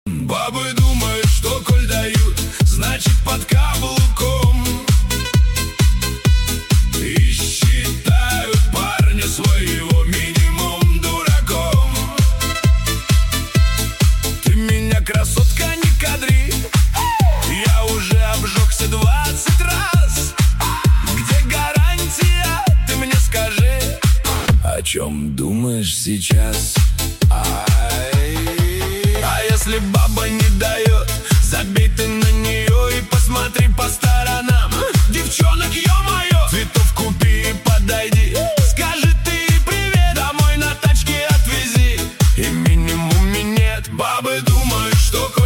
Бабы думают, что коль дают, значит под каблуком, и считают парня своего минимум дураком. Ты меня, красотка, не кадри, я уже обжегся 20 раз. Где гарантия, ты мне скажи, о чем думаешь сейчас? А если баба не дает, забей ты на нее и посмотри по сторонам. Девчонок, ё-моё, цветов купи и подойди, скажи ты привет, домой на тачке отвези, и минимуме нет. Бабы думают, что